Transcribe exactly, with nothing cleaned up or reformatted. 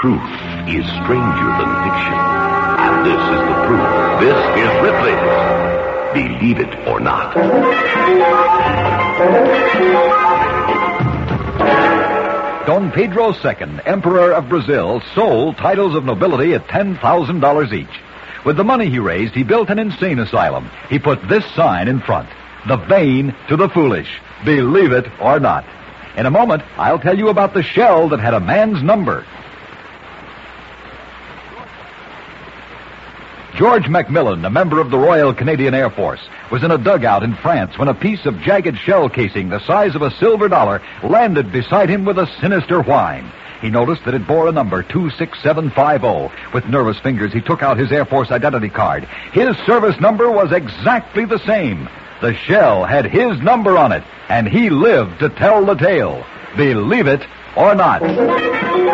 Truth is stranger than fiction. And this is the proof. This is Ripley's Believe It or Not. Don Pedro the Second, Emperor of Brazil, sold titles of nobility at ten thousand dollars each. With the money he raised, he built an insane asylum. He put this sign in front: the vain to the foolish. Believe it or not. In a moment, I'll tell you about the shell that had a man's number. George Macmillan, a member of the Royal Canadian Air Force, was in a dugout in France when a piece of jagged shell casing the size of a silver dollar landed beside him with a sinister whine. He noticed that it bore a number, two six seven five zero. With nervous fingers, he took out his Air Force identity card. His service number was exactly the same. The shell had his number on it, and he lived to tell the tale. Believe it or not.